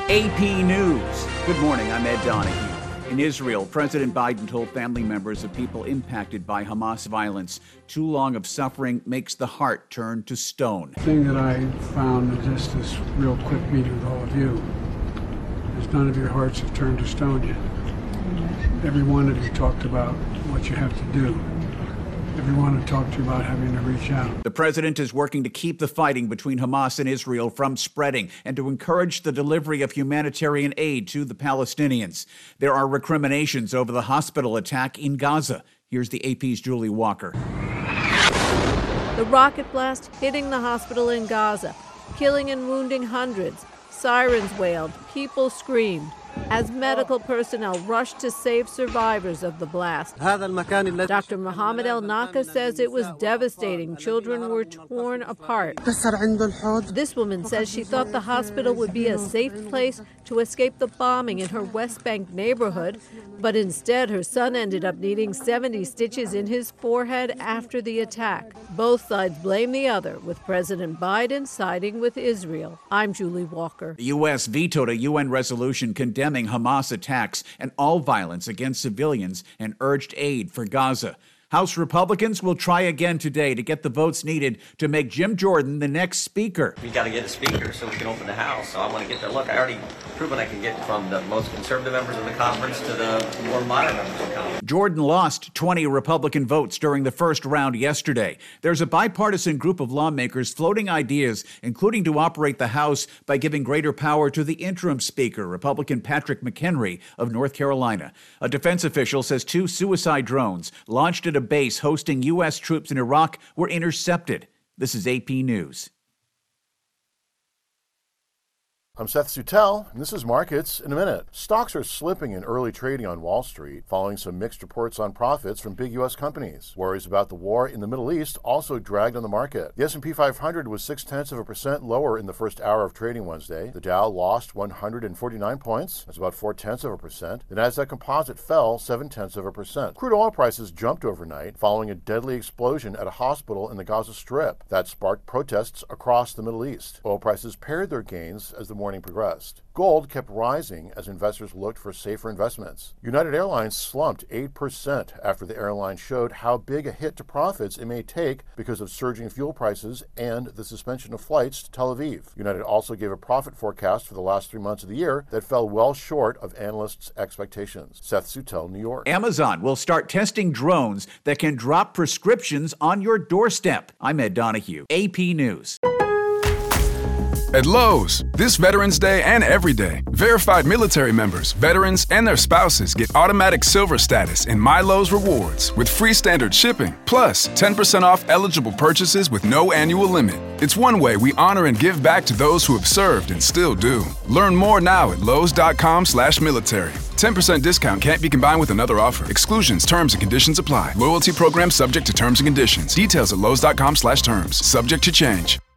AP News. Good morning, I'm Ed Donahue. In Israel, President Biden told family members of people impacted by Hamas violence, too long of suffering makes the heart turn to stone. The thing that I found in just this real quick meeting with all of you is none of your hearts have turned to stone yet. Every one of you talked about what you have to do. Everyone talked to you about having to reach out. The president is working to keep the fighting between Hamas and Israel from spreading and to encourage the delivery of humanitarian aid to the Palestinians. There are recriminations over the hospital attack in Gaza. Here's the AP's Julie Walker. The rocket blast hitting the hospital in Gaza, killing and wounding hundreds. Sirens wailed, people screamed as medical personnel rushed to save survivors of the blast. Dr. Mohammed El Naka says it was devastating. Children were torn apart. This woman says she thought the hospital would be a safe place to escape the bombing in her West Bank neighborhood, but instead her son ended up needing 70 stitches in his forehead after the attack. Both sides blame the other, with President Biden siding with Israel. I'm Julie Walker. The U.S. vetoed a UN resolution condemning Hamas attacks and all violence against civilians and urged aid for Gaza. House Republicans will try again today to get the votes needed to make Jim Jordan the next speaker. We got to get a speaker so we can open the House. So I want to get there. Look, I already proven I can get from the most conservative members of the conference to the more moderate members of the conference. Jordan lost 20 Republican votes during the first round yesterday. There's a bipartisan group of lawmakers floating ideas, including to operate the House by giving greater power to the interim speaker, Republican Patrick McHenry of North Carolina. A defense official says 2 suicide drones launched at a base hosting U.S. troops in Iraq were intercepted. This is AP News. I'm Seth Sutel, and this is Markets in a Minute. Stocks are slipping in early trading on Wall Street, following some mixed reports on profits from big U.S. companies. Worries about the war in the Middle East also dragged on the market. The S&P 500 was 0.6% lower in the first hour of trading Wednesday. The Dow lost 149 points. That's about 0.4%. The Nasdaq Composite fell 0.7%. Crude oil prices jumped overnight following a deadly explosion at a hospital in the Gaza Strip. That sparked protests across the Middle East. Oil prices pared their gains as the morning progressed. Gold kept rising as investors looked for safer investments. United Airlines slumped 8% after the airline showed how big a hit to profits it may take because of surging fuel prices and the suspension of flights to Tel Aviv. United also gave a profit forecast for the last 3 months of the year that fell well short of analysts' expectations. Seth Sutel, New York. Amazon will start testing drones that can drop prescriptions on your doorstep. I'm Ed Donahue, AP News. At Lowe's, this Veterans Day and every day, verified military members, veterans, and their spouses get automatic silver status in My Lowe's Rewards with free standard shipping, plus 10% off eligible purchases with no annual limit. It's one way we honor and give back to those who have served and still do. Learn more now at lowes.com/military. 10% discount can't be combined with another offer. Exclusions, terms, and conditions apply. Loyalty program subject to terms and conditions. Details at lowes.com/terms. Subject to change.